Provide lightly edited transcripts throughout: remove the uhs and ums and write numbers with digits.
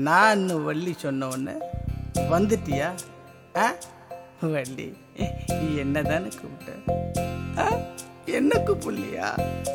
நான் வள்ளி சொன்ன உடனே வந்துட்டியா? வள்ளி என்னதானே கூப்பிட்ட? என்ன கூப்பிடலையா?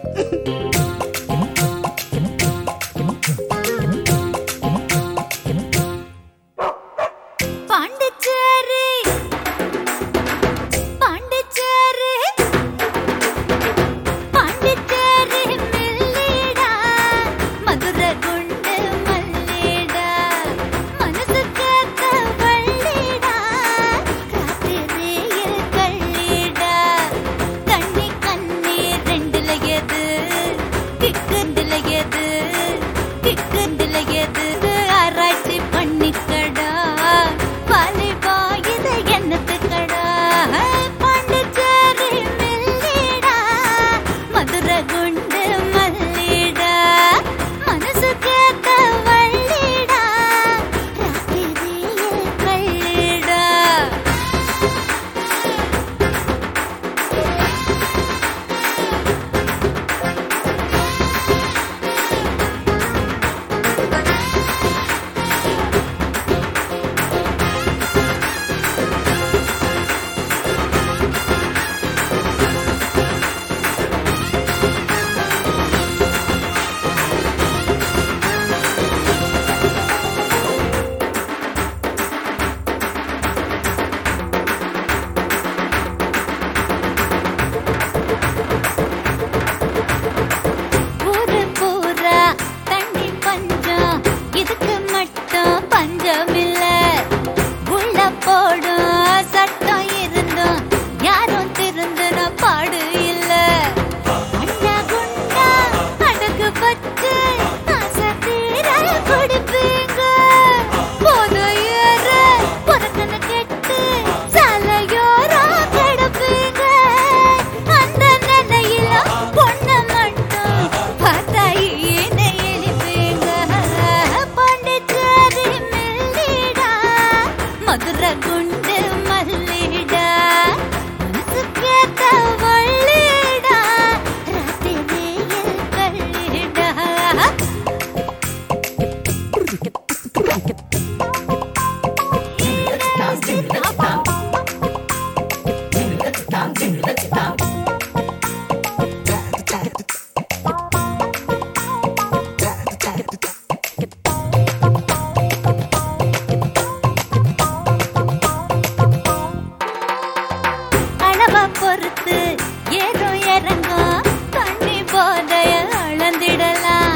பொறுத்து ஏதோ இறங்கும் தண்ணி போதைய அளந்திடலாம்.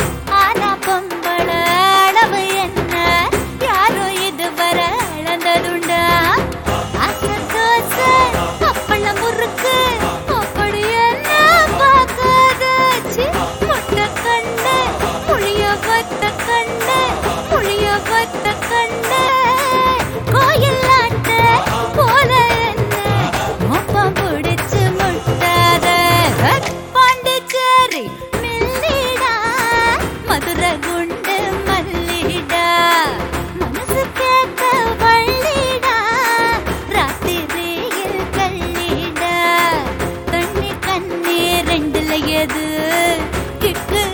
ஆனா பொம்பள அளவு என்ன யாரும் இதுவரை அளந்ததுண்டா? அசை தோசை அப்பள முறுக்கு அப்படி என்ன பார்க்காதாச்சு? முட்டை கண்ணு புளிய வத்த கண்ணு புளிய வத்த கண்ணு கோயில் ஆட்ட போல புடிச்சு முட்டாத பாண்டிச்சேரி மில்லிடா மதுரை குண்டு மல்லிடா மனசு கேட்ட வள்ளிடா ராத்திரியில் கள்ளிடா தண்ணி கண்ணி ரெண்டுல எது கிக்கு